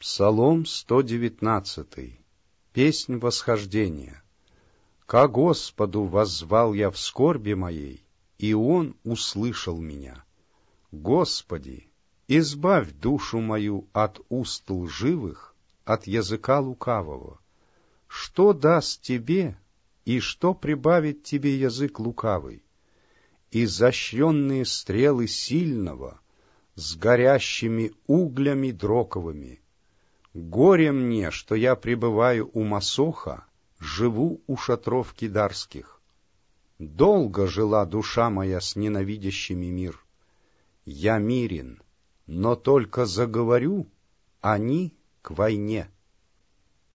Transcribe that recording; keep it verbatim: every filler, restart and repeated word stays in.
Псалом сто девятнадцатый. Песнь восхождения. «Ко Господу воззвал я в скорби моей, и Он услышал меня. Господи, избавь душу мою от уст лживых, от языка лукавого. Что даст тебе, и что прибавит тебе язык лукавый? Изощренные стрелы сильного, с горящими углями дроковыми. Горе мне, что я пребываю у Масоха, живу у шатров кидарских. Долго жила душа моя с ненавидящими мир. Я мирен, но только заговорю, они к войне.